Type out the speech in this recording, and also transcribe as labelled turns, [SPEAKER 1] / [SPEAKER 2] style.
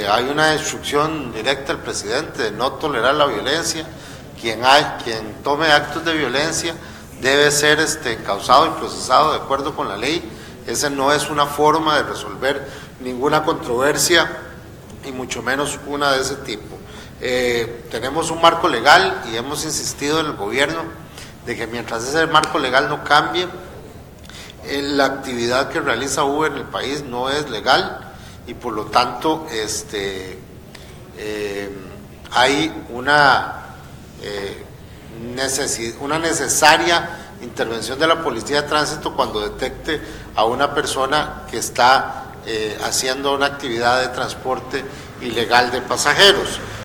[SPEAKER 1] hay una instrucción directa al presidente de no tolerar la violencia. Quien tome actos de violencia debe ser encausado y procesado de acuerdo con la ley. Esa no es una forma de resolver ninguna controversia y mucho menos una de ese tipo. Tenemos un marco legal y hemos insistido en el gobierno de que mientras ese marco legal no cambie, la actividad que realiza Uber en el país no es legal y por lo tanto hay una necesaria intervención de la Policía de Tránsito cuando detecte a una persona que está haciendo una actividad de transporte ilegal de pasajeros.